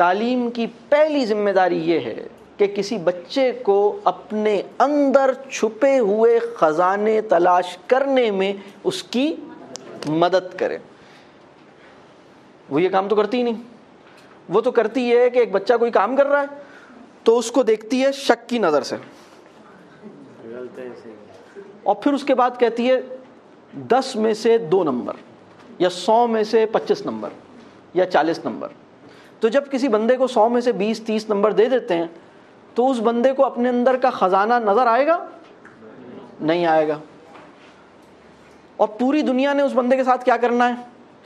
تعلیم کی پہلی ذمہ داری یہ ہے کہ کسی بچے کو اپنے اندر چھپے ہوئے خزانے تلاش کرنے میں اس کی مدد کرے. وہ یہ کام تو کرتی ہی نہیں. وہ تو کرتی ہے کہ ایک بچہ کوئی کام کر رہا ہے تو اس کو دیکھتی ہے شک کی نظر سے, اور پھر اس کے بعد کہتی ہے 10 میں سے 2 نمبر یا 100 میں سے 25 نمبر یا 40 نمبر. تو جب کسی بندے کو 100 میں سے 20-30 نمبر دے دیتے ہیں تو اس بندے کو اپنے اندر کا خزانہ نظر آئے گا؟ نہیں آئے گا. اور پوری دنیا نے اس بندے کے ساتھ کیا کرنا ہے؟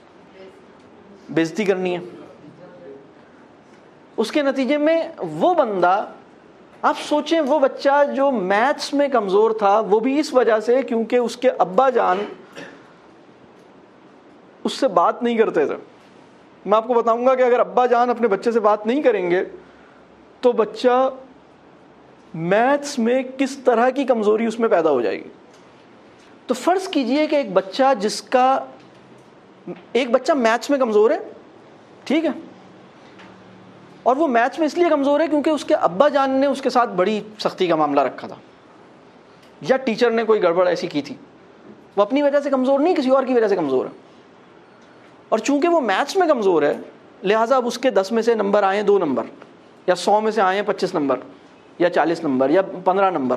بےزتی کرنی ہے. اس کے نتیجے میں وہ بندہ, آپ سوچیں, وہ بچہ جو میتھس میں کمزور تھا وہ بھی اس وجہ سے کیونکہ اس کے ابا جان اس سے بات نہیں کرتے تھے. میں آپ کو بتاؤں گا کہ اگر ابا جان اپنے بچے سے بات نہیں کریں گے تو بچہ میتھس میں کس طرح کی کمزوری اس میں پیدا ہو جائے گی. تو فرض کیجئے کہ ایک بچہ میتھس میں کمزور ہے, ٹھیک ہے, اور وہ میتھس میں اس لیے کمزور ہے کیونکہ اس کے ابا جان نے اس کے ساتھ بڑی سختی کا معاملہ رکھا تھا, یا ٹیچر نے کوئی گڑبڑ ایسی کی تھی. وہ اپنی وجہ سے کمزور نہیں, کسی اور کی وجہ سے کمزور ہے. اور چونکہ وہ میتھس میں کمزور ہے لہٰذا اب اس کے 10 میں سے نمبر آئے 2 نمبر, یا 100 میں سے آئے 25 نمبر یا 40 نمبر یا 15 نمبر,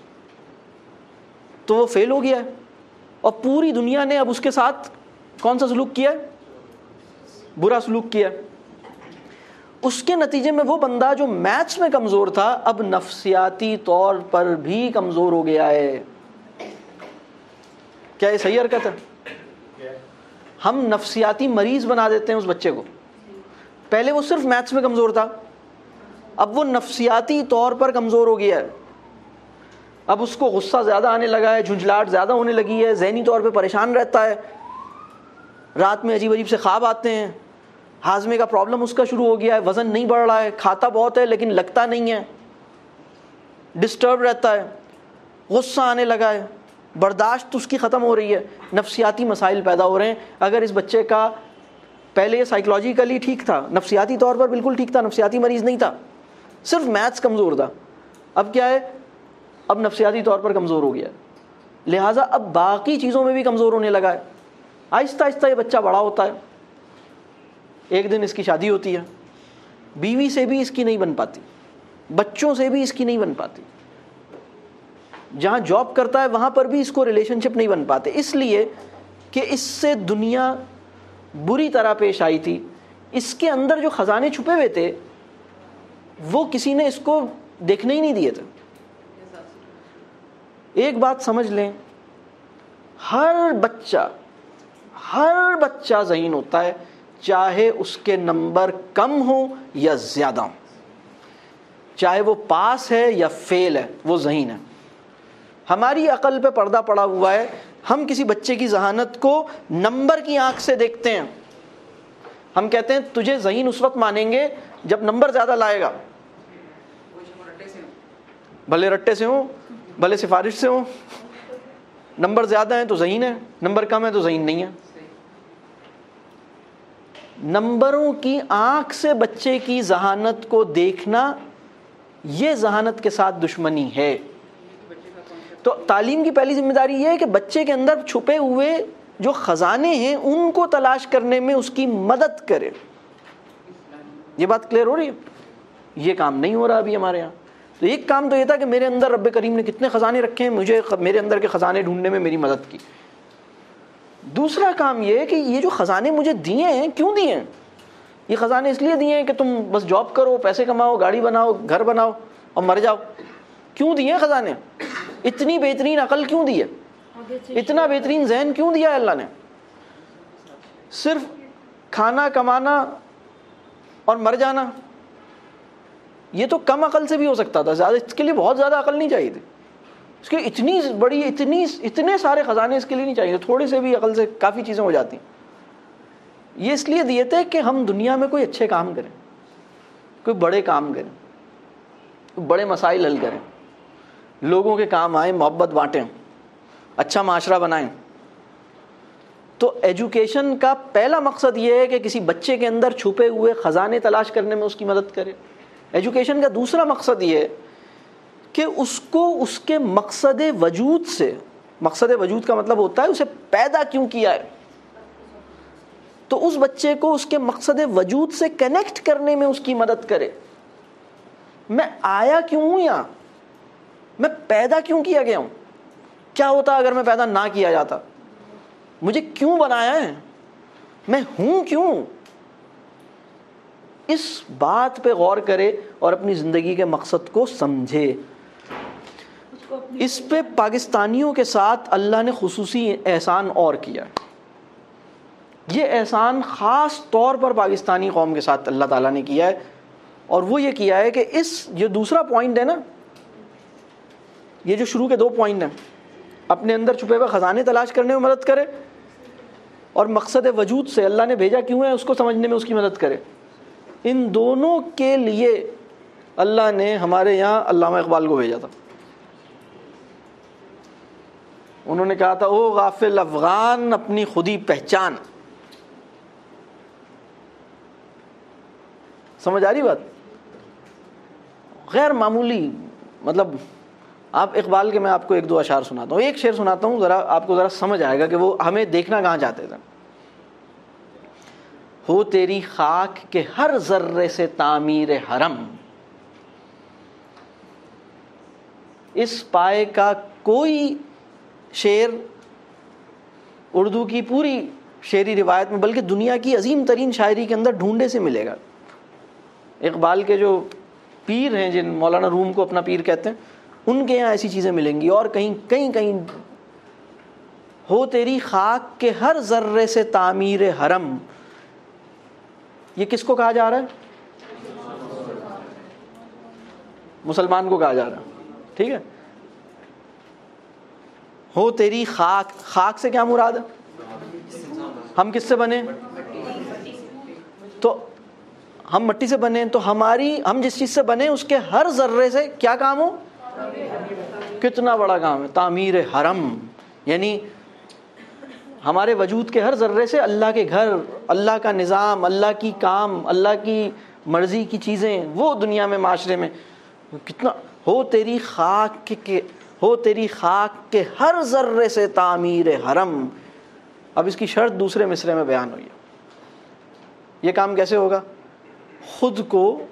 تو وہ فیل ہو گیا ہے. اور پوری دنیا نے اب اس کے ساتھ کون سا سلوک کیا ہے؟ برا سلوک کیا ہے. اس کے نتیجے میں وہ بندہ جو میتھس میں کمزور تھا اب نفسیاتی طور پر بھی کمزور ہو گیا ہے. کیا یہ صحیح حرکت ہے؟ ہم نفسیاتی مریض بنا دیتے ہیں اس بچے کو. پہلے وہ صرف میتھس میں کمزور تھا, اب وہ نفسیاتی طور پر کمزور ہو گیا ہے. اب اس کو غصہ زیادہ آنے لگا ہے, جھنجھلاہٹ زیادہ ہونے لگی ہے, ذہنی طور پہ پریشان رہتا ہے, رات میں عجیب عجیب سے خواب آتے ہیں, ہاضمے کا پرابلم اس کا شروع ہو گیا ہے, وزن نہیں بڑھ رہا ہے, کھاتا بہت ہے لیکن لگتا نہیں ہے, ڈسٹرب رہتا ہے, غصہ آنے لگا ہے, برداشت اس کی ختم ہو رہی ہے, نفسیاتی مسائل پیدا ہو رہے ہیں. اگر اس بچے کا پہلے یہ سائیکلوجیکلی ٹھیک تھا, نفسیاتی طور پر بالکل ٹھیک تھا, نفسیاتی مریض نہیں تھا, صرف میتھس کمزور تھا, اب کیا ہے, اب نفسیاتی طور پر کمزور ہو گیا, لہٰذا اب باقی چیزوں میں بھی کمزور ہونے لگا ہے. آہستہ آہستہ یہ بچہ بڑا ہوتا ہے, ایک دن اس کی شادی ہوتی ہے, بیوی سے بھی اس کی نہیں بن پاتی, بچوں سے بھی اس کی نہیں بن پاتی, جہاں جاب کرتا ہے وہاں پر بھی اس کو ریلیشن شپ نہیں بن پاتے, اس لیے کہ اس سے دنیا بری طرح پیش آئی تھی. اس کے اندر جو خزانے چھپے ہوئے تھے وہ کسی نے اس کو دیکھنے ہی نہیں دیے تھے. ایک بات سمجھ لیں, ہر بچہ ذہین ہوتا ہے, چاہے اس کے نمبر کم ہو یا زیادہ ہو, چاہے وہ پاس ہے یا فیل ہے, وہ ذہین ہے. ہماری عقل پہ پردہ پڑا ہوا ہے, ہم کسی بچے کی ذہانت کو نمبر کی آنکھ سے دیکھتے ہیں. ہم کہتے ہیں تجھے ذہین اس وقت مانیں گے جب نمبر زیادہ لائے گا, بھلے رٹے سے ہوں بھلے سفارش سے ہوں, نمبر زیادہ ہیں تو ذہین ہے, نمبر کم ہے تو ذہین نہیں ہے. نمبروں کی آنکھ سے بچے کی ذہانت کو دیکھنا یہ ذہانت کے ساتھ دشمنی ہے. تو تعلیم کی پہلی ذمہ داری یہ ہے کہ بچے کے اندر چھپے ہوئے جو خزانے ہیں ان کو تلاش کرنے میں اس کی مدد کرے. یہ بات کلیئر ہو رہی ہے؟ یہ کام نہیں ہو رہا ابھی ہمارے یہاں. تو ایک کام تو یہ تھا کہ میرے اندر رب کریم نے کتنے خزانے رکھے ہیں, مجھے میرے اندر کے خزانے ڈھونڈنے میں میری مدد کی. دوسرا کام یہ ہے کہ یہ جو خزانے مجھے دیے ہیں کیوں دیے ہیں؟ یہ خزانے اس لیے دیے ہیں کہ تم بس جاب کرو, پیسے کماؤ, گاڑی بناؤ, گھر بناؤ اور مر جاؤ. کیوں دیے ہیں خزانے؟ اتنی بہترین عقل کیوں دی ہے؟ اتنا بہترین ذہن کیوں دیا ہے اللہ نے؟ صرف کھانا کمانا اور مر جانا یہ تو کم عقل سے بھی ہو سکتا تھا, زیادہ اس کے لیے بہت زیادہ عقل نہیں چاہیے تھی. اس کے اتنی بڑی اتنے سارے خزانے اس کے لیے نہیں چاہیے, تھوڑے سے بھی عقل سے کافی چیزیں ہو جاتی. یہ اس لیے دیے تھے کہ ہم دنیا میں کوئی اچھے کام کریں, کوئی بڑے کام کریں, کوئی بڑے مسائل حل کریں, لوگوں کے کام آئیں, محبت بانٹیں, اچھا معاشرہ بنائیں. تو ایجوکیشن کا پہلا مقصد یہ ہے کہ کسی بچے کے اندر چھپے ہوئے خزانے تلاش کرنے میں اس کی مدد کرے. ایجوکیشن کا دوسرا مقصد یہ ہے کہ اس کو اس کے مقصد وجود سے، مقصد وجود کا مطلب ہوتا ہے اسے پیدا کیوں کیا ہے، تو اس بچے کو اس کے مقصد وجود سے کنیکٹ کرنے میں اس کی مدد کرے. میں آیا کیوں ہوں یہاں، میں پیدا کیوں کیا گیا ہوں، کیا ہوتا اگر میں پیدا نہ کیا جاتا، مجھے کیوں بنایا ہے، میں ہوں کیوں. اس بات پہ غور کرے اور اپنی زندگی کے مقصد کو سمجھے. اس پہ پاکستانیوں کے ساتھ اللہ نے خصوصی احسان اور کیا. یہ احسان خاص طور پر پاکستانی قوم کے ساتھ اللہ تعالیٰ نے کیا ہے، اور وہ یہ کیا ہے کہ یہ دوسرا پوائنٹ ہے نا، یہ جو شروع کے 2 پوائنٹ ہیں، اپنے اندر چھپے ہوئے خزانے تلاش کرنے میں مدد کرے اور مقصد وجود سے اللہ نے بھیجا کیوں ہے اس کو سمجھنے میں اس کی مدد کرے. ان دونوں کے لیے اللہ نے ہمارے یہاں علامہ اقبال کو بھیجا تھا. انہوں نے کہا تھا او غافل افغان اپنی خودی پہچان. سمجھ آ رہی بات؟ غیر معمولی، مطلب آپ اقبال کے میں آپ کو 1-2 اشعار سناتا ہوں. ایک شعر سناتا ہوں، ذرا آپ کو ذرا سمجھ آئے گا کہ وہ ہمیں دیکھنا کہاں چاہتے تھے. ہو تیری خاک کے ہر ذرے سے تعمیر حرم، اس پائے کا کوئی شعر اردو کی پوری شعری روایت میں بلکہ دنیا کی عظیم ترین شاعری کے اندر ڈھونڈے سے ملے گا. اقبال کے جو پیر ہیں، جن مولانا روم کو اپنا پیر کہتے ہیں، ان کے یہاں ایسی چیزیں ملیں گی، اور کہیں ہو تیری خاک کے ہر ذرے سے تعمیر حرم. یہ کس کو کہا جا رہا ہے؟ مسلمان کو کہا جا رہا ہے. ٹھیک ہے، ہو تیری خاک، خاک سے کیا مراد ہے؟ ہم کس سے بنے؟ تو ہم مٹی سے بنے، تو ہم جس چیز سے بنے اس کے ہر ذرے سے کیا کام ہو؟ کتنا بڑا کام ہے، تعمیر حرم. یعنی ہمارے وجود کے ہر ذرے سے اللہ کے گھر، اللہ کا نظام، اللہ کی کام، اللہ کی مرضی کی چیزیں وہ دنیا میں، معاشرے میں کتنا. ہو تیری خاک کے ہر ذرے سے تعمیر حرم. اب اس کی شرط دوسرے مصرے میں بیان ہوئی ہے. یہ کام کیسے ہوگا؟ خود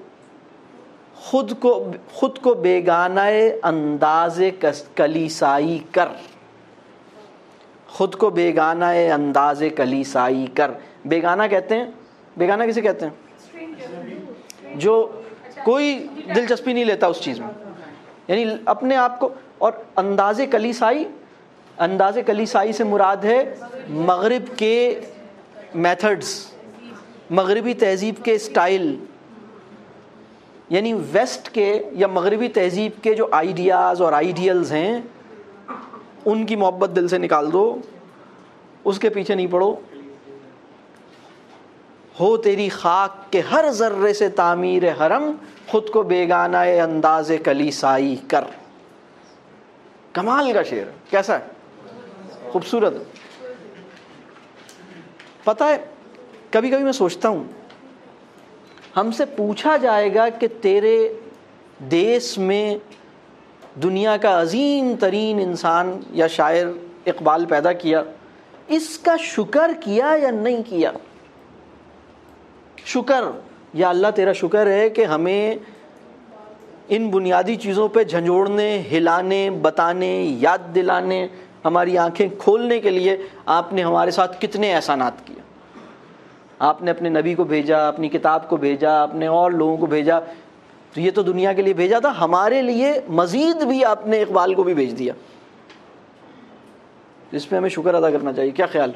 کو بیگانہ انداز کلیسائی کر. خود کو بیگانہ انداز کلیسائی کر. بیگانہ کہتے ہیں، بیگانہ کسے کہتے ہیں؟ جو کوئی دلچسپی نہیں لیتا اس چیز میں، یعنی اپنے آپ کو. اور انداز کلیسائی سے مراد ہے مغرب کے میتھڈز، مغربی تہذیب کے اسٹائل. یعنی ویسٹ کے یا مغربی تہذیب کے جو آئیڈیاز اور آئیڈیلز ہیں ان کی محبت دل سے نکال دو، اس کے پیچھے نہیں پڑو. ہو تیری خاک کے ہر ذرے سے تعمیر حرم، خود کو بیگانہ انداز کلیسائی کر. کمال کا شعر. کیسا ہے؟ خوبصورت. پتہ ہے کبھی کبھی میں سوچتا ہوں ہم سے پوچھا جائے گا کہ تیرے دیس میں دنیا کا عظیم ترین انسان یا شاعر اقبال پیدا کیا، اس کا شکر کیا یا نہیں کیا؟ شکر، یا اللہ تیرا شکر ہے کہ ہمیں ان بنیادی چیزوں پہ جھنجھوڑنے، ہلانے، بتانے، یاد دلانے، ہماری آنکھیں کھولنے کے لیے آپ نے ہمارے ساتھ کتنے احسانات کیے. آپ نے اپنے نبی کو بھیجا، اپنی کتاب کو بھیجا، آپ نے اور لوگوں کو بھیجا. تو یہ تو دنیا کے لیے بھیجا تھا، ہمارے لیے مزید بھی آپ نے اقبال کو بھی بھیج دیا. اس پہ ہمیں شکر ادا کرنا چاہیے. کیا خیال؟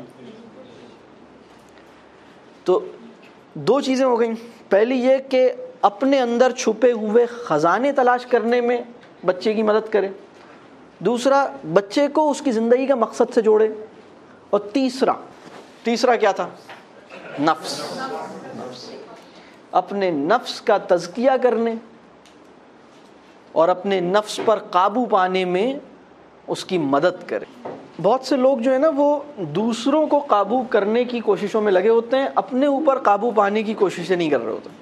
تو 2 چیزیں ہو گئیں. پہلی یہ کہ اپنے اندر چھپے ہوئے خزانے تلاش کرنے میں بچے کی مدد کرے. دوسرا، بچے کو اس کی زندگی کا مقصد سے جوڑے. اور تیسرا کیا تھا؟ نفس. اپنے نفس کا تزکیہ کرنے اور اپنے نفس پر قابو پانے میں اس کی مدد کرے. بہت سے لوگ جو ہے نا وہ دوسروں کو قابو کرنے کی کوششوں میں لگے ہوتے ہیں, اپنے اوپر قابو پانے کی کوششیں نہیں کر رہے ہوتے.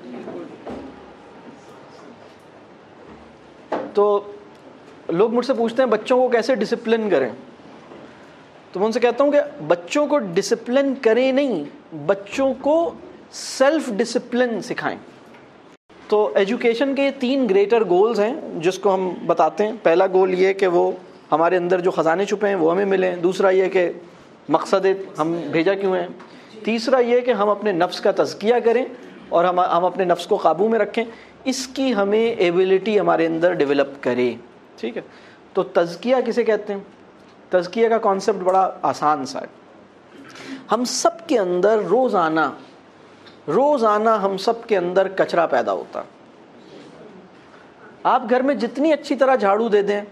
تو لوگ مجھ سے پوچھتے ہیں بچوں کو کیسے ڈسپلن کریں, تو میں ان سے کہتا ہوں کہ بچوں کو ڈسپلن کریں نہیں, بچوں کو سیلف ڈسپلن سکھائیں. تو ایجوکیشن کے 3 گریٹر گولز ہیں جس کو ہم بتاتے ہیں. پہلا گول یہ کہ وہ ہمارے اندر جو خزانے چھپے ہیں وہ ہمیں ملیں. دوسرا یہ کہ مقصد ہم بھیجا کیوں ہیں. تیسرا یہ کہ ہم اپنے نفس کا تزکیہ کریں اور ہم اپنے نفس کو قابو میں رکھیں. اس کی ہمیں ایبلٹی ہمارے اندر ڈیولپ کرے. ٹھیک ہے, تو تزکیہ کسے کہتے ہیں؟ تزکیہ کا کانسیپٹ بڑا آسان سا ہے. ہم سب کے اندر روزانہ ہم سب کے اندر کچرا پیدا ہوتا. آپ گھر میں جتنی اچھی طرح جھاڑو دے دیں,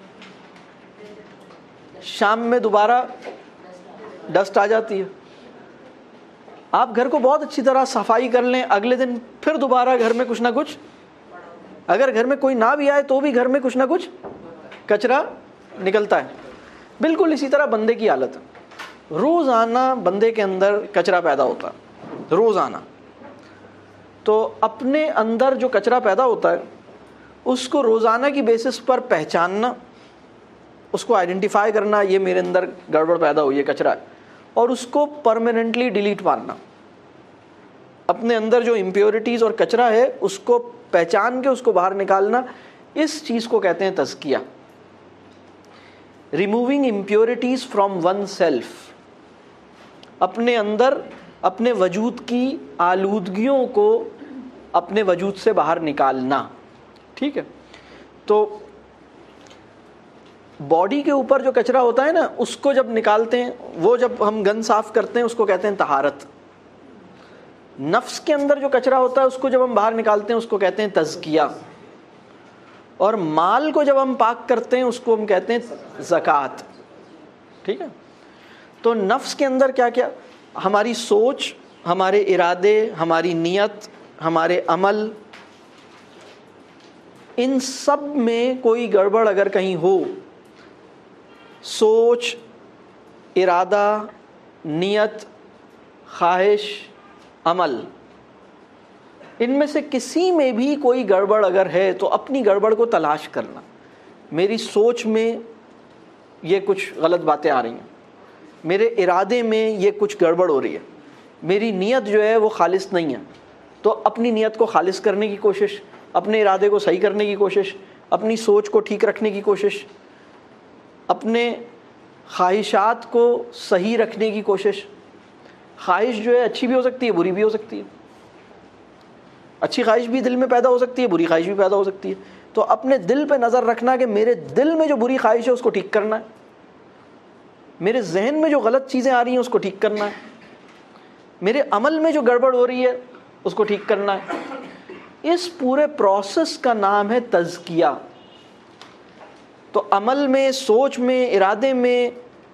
شام میں دوبارہ ڈسٹ آ جاتی ہے. آپ گھر کو بہت اچھی طرح صفائی کر لیں, اگلے دن پھر دوبارہ گھر میں کچھ نہ کچھ, اگر گھر میں کوئی نہ بھی آئے تو بھی گھر میں کچھ نہ کچھ کچرا نکلتا ہے. بالکل اسی طرح بندے کی حالت ہے. روزانہ بندے کے اندر کچرا پیدا ہوتا ہے, روزانہ. تو اپنے اندر جو کچرا پیدا ہوتا ہے اس کو روزانہ کی بیسس پر پہچاننا, اس کو آئیڈینٹیفائی کرنا, یہ میرے اندر گڑبڑ پیدا ہوئی ہے, کچرا ہے, اور اس کو پرماننٹلی ڈیلیٹ مارنا. اپنے اندر جو امپیورٹیز اور کچرا ہے اس کو پہچان کے اس کو باہر نکالنا, اس چیز کو کہتے ہیں تزکیہ. Removing impurities from oneself, اپنے اندر اپنے وجود کی آلودگیوں کو اپنے وجود سے باہر نکالنا. ٹھیک ہے, تو باڈی کے اوپر جو کچرا ہوتا ہے نا اس کو جب نکالتے ہیں, وہ جب ہم گند صاف کرتے ہیں اس کو کہتے ہیں طہارت. نفس کے اندر جو کچرا ہوتا ہے اس کو جب ہم باہر نکالتے ہیں اس کو کہتے ہیں تزکیہ. اور مال کو جب ہم پاک کرتے ہیں اس کو ہم کہتے ہیں زکوٰۃ. ٹھیک ہے, تو نفس کے اندر کیا کیا, ہماری سوچ, ہمارے ارادے, ہماری نیت, ہمارے عمل, ان سب میں کوئی گڑبڑ اگر کہیں ہو, سوچ, ارادہ, نیت, خواہش, عمل, ان میں سے کسی میں بھی کوئی گڑبڑ اگر ہے تو اپنی گڑبڑ کو تلاش کرنا. میری سوچ میں یہ کچھ غلط باتیں آ رہی ہیں, میرے ارادے میں یہ کچھ گڑبڑ ہو رہی ہے, میری نیت جو ہے وہ خالص نہیں ہے, تو اپنی نیت کو خالص کرنے کی کوشش, اپنے ارادے کو صحیح کرنے کی کوشش, اپنی سوچ کو ٹھیک رکھنے کی کوشش, اپنے خواہشات کو صحیح رکھنے کی کوشش. خواہش جو ہے اچھی بھی ہو سکتی ہے, بری بھی ہو سکتی ہے. اچھی خواہش بھی دل میں پیدا ہو سکتی ہے, بری خواہش بھی پیدا ہو سکتی ہے. تو اپنے دل پہ نظر رکھنا کہ میرے دل میں جو بری خواہش ہے اس کو ٹھیک کرنا ہے, میرے ذہن میں جو غلط چیزیں آ رہی ہیں اس کو ٹھیک کرنا ہے, میرے عمل میں جو گڑبڑ ہو رہی ہے اس کو ٹھیک کرنا ہے. اس پورے پروسیس کا نام ہے تزکیہ. تو عمل میں, سوچ میں, ارادے میں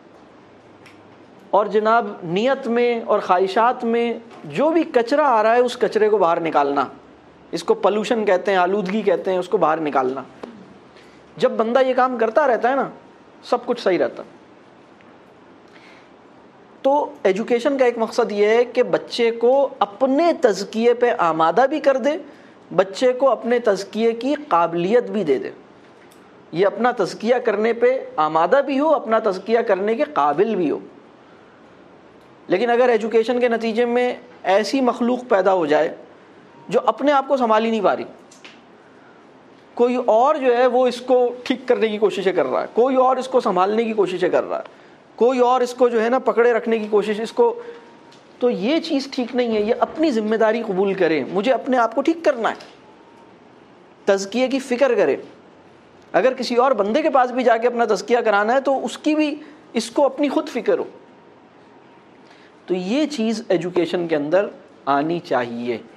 اور جناب نیت میں اور خواہشات میں جو بھی کچرا آ رہا ہے اس کچرے کو باہر نکالنا. اس کو پولوشن کہتے ہیں, آلودگی کہتے ہیں, اس کو باہر نکالنا. جب بندہ یہ کام کرتا رہتا ہے نا سب کچھ صحیح رہتا. تو ایجوکیشن کا ایک مقصد یہ ہے کہ بچے کو اپنے تزکیے پہ آمادہ بھی کر دے, بچے کو اپنے تزکیے کی قابلیت بھی دے دے. یہ اپنا تزکیہ کرنے پہ آمادہ بھی ہو, اپنا تزکیہ کرنے کے قابل بھی ہو. لیکن اگر ایجوکیشن کے نتیجے میں ایسی مخلوق پیدا ہو جائے جو اپنے آپ کو سنبھال ہی نہیں پا رہی, کوئی اور جو ہے وہ اس کو ٹھیک کرنے کی کوششیں کر رہا ہے, کوئی اور اس کو سنبھالنے کی کوششیں کر رہا ہے, کوئی اور اس کو جو ہے نا پکڑے رکھنے کی کوشش, اس کو, تو یہ چیز ٹھیک نہیں ہے. یہ اپنی ذمہ داری قبول کرے, مجھے اپنے آپ کو ٹھیک کرنا ہے, تزکیے کی فکر کرے. اگر کسی اور بندے کے پاس بھی جا کے اپنا تزکیہ کرانا ہے تو اس کی بھی اس کو اپنی خود فکر ہو. تو یہ چیز ایجوکیشن کے اندر آنی چاہیے.